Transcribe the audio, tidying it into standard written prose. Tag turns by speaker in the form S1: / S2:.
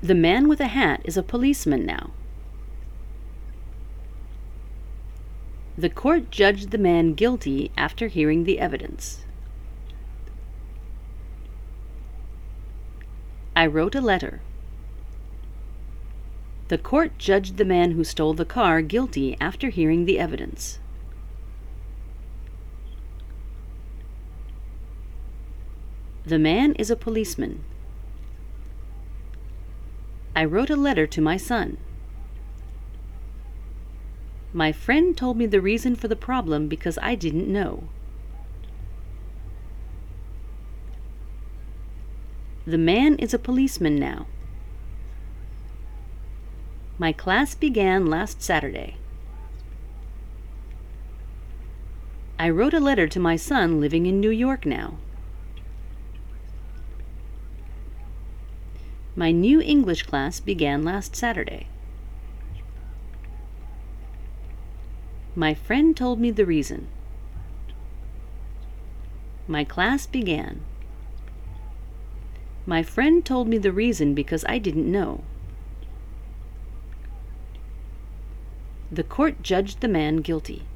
S1: The man with a hat is a policeman now. The court judged the man guilty after hearing the evidence. I wrote a letter. The court judged the man who stole the car guilty after hearing the evidence. The man is a policeman. I wrote a letter to my son. My friend told me the reason for the problem because I didn't know. The man is a policeman now. My class began last Saturday. I wrote a letter to my son living in New York now. My new English class began last Saturday. My friend told me the reason. My class began. My friend told me the reason because I didn't know. The court judged the man guilty.